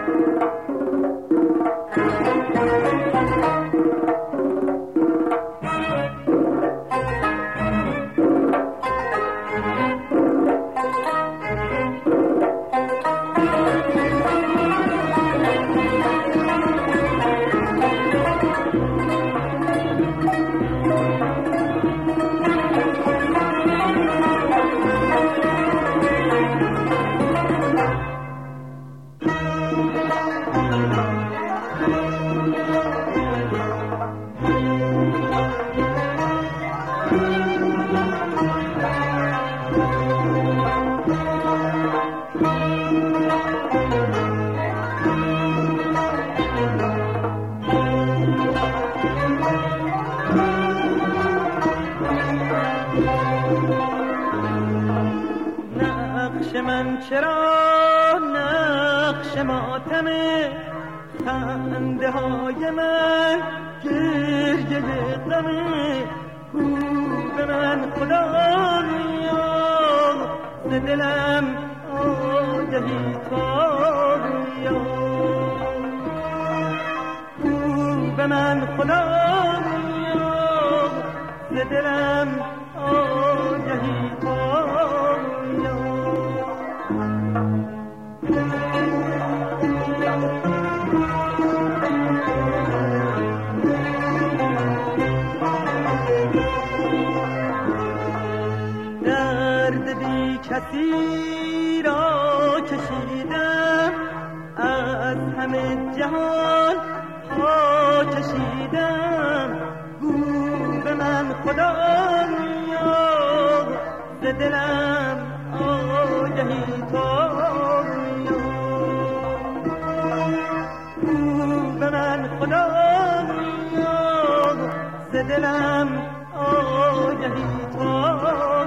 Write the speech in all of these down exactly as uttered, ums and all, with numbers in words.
چرا نقش ماتم خنده های من گریه غمه کو به من خدایا ز دلم آگهی تابیا کو به من خدایا ز دلم آگهی تابیا درد بی کسی را کشیدم از همه جهان ها کشیدم گو به من خدایا ز دلم آگهی تابیا گو به من خدایا ز دلم آگهی تابیا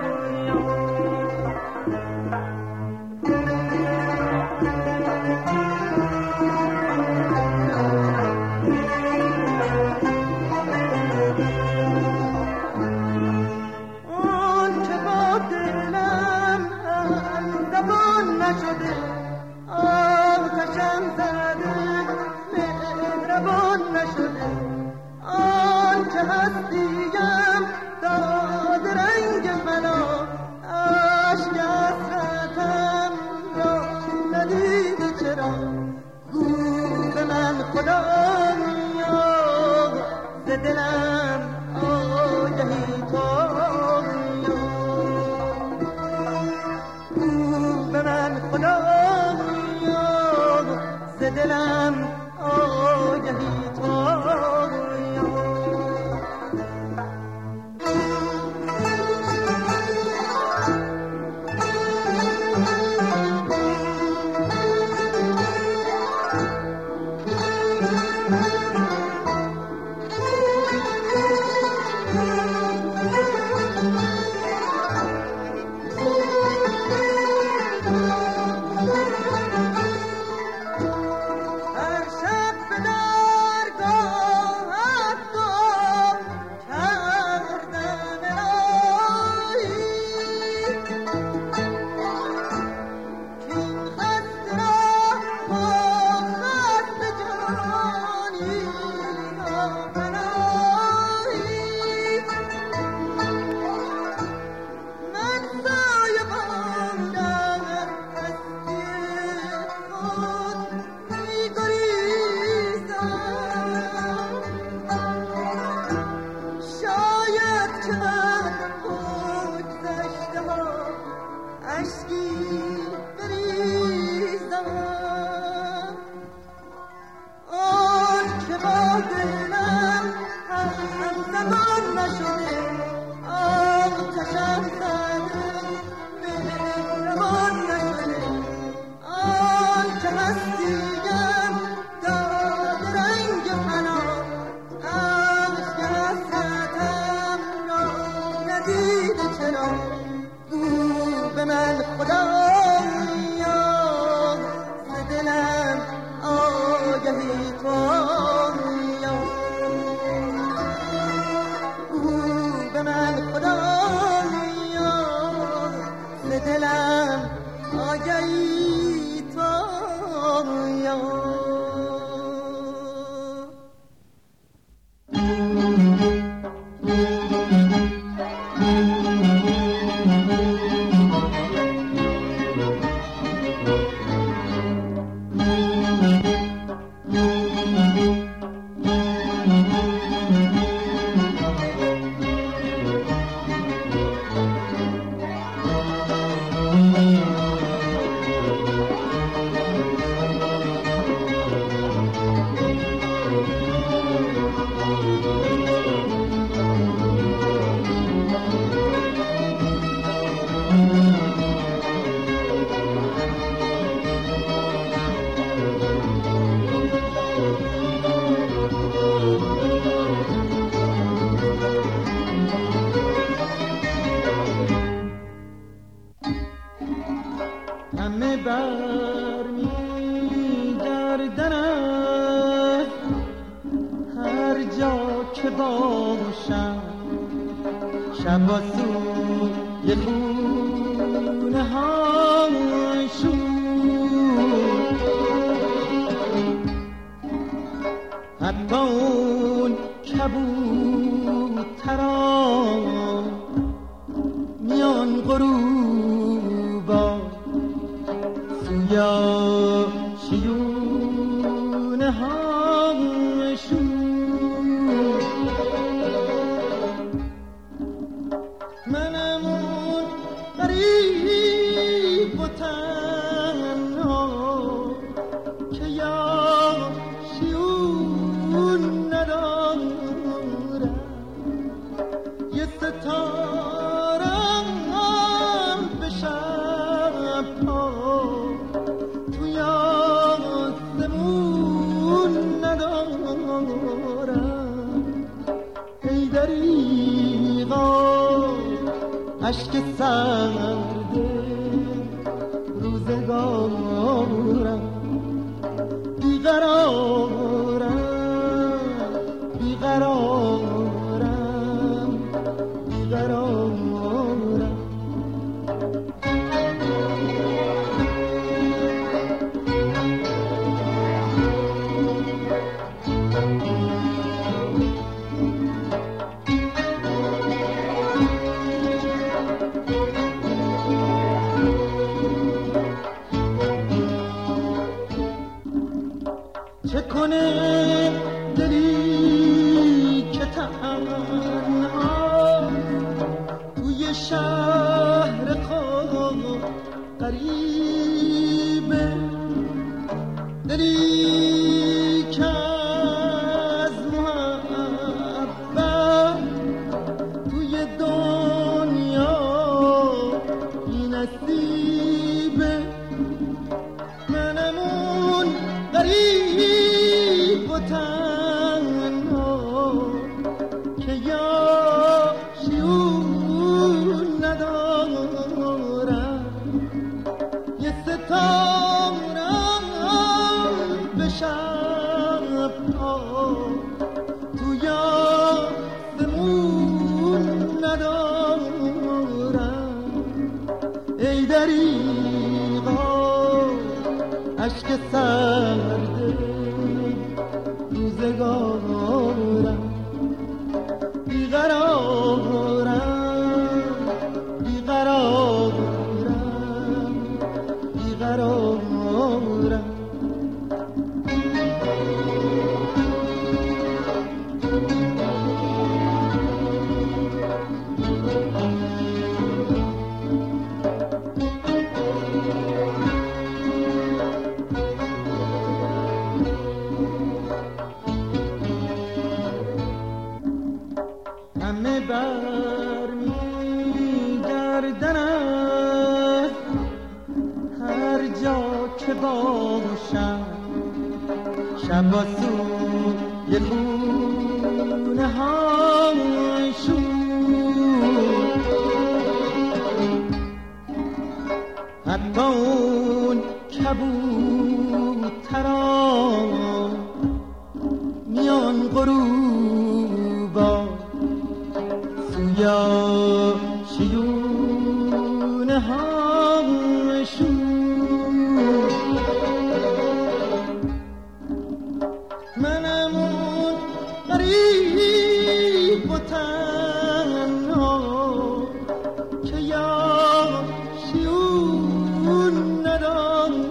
نشده آتشم زده مهربان نشده آنچه هستیم داد رنگ منو عشق حسرتم را ندیده چرا گو به من خدایا ز دلم آگهی تابیا به من خدایا ز دلم آگهی تابیا همه بر می گردن است هر جا که باشم، شب و سوی خونه هاشون، حتی اون کبوتران میان غروبا یا شیونه هاشون، منم اون غریب و تنها که یا شیون ندارم، یه ستارم به شب ها توی آسمون ندارم، ای دریغا عشق سرده روزگارم، بیقرارم بیقرارم بیقرارم. چه کنه دلی که تنها توی شهر خود غریبه، دلی که از محبت توی دنیا بی نصیبه، منم اون غریب و تنها که یا شیون ندارم، یه ستارم به شب ها توی آسمون ندارم، ای دریغا عشق سرده روزگارم، بیقرارم بیقرارم بیقرارم. همه بر می گردن است هر جا که باشم، شب و سوی خونه هاشون، حتی اون کبوتران میان غروبا یا شیونه هاشون، منم اون غریب و تنها که یا شیون ندارم،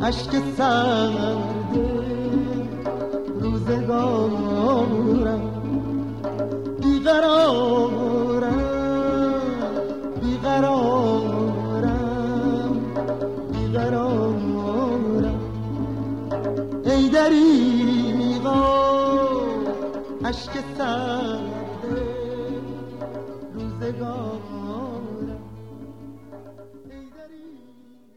اشک سرد روزگارم، بیقرارم بیقرارم بیقرارم ای دریغا اشک سرد روزگارم ای دریغا.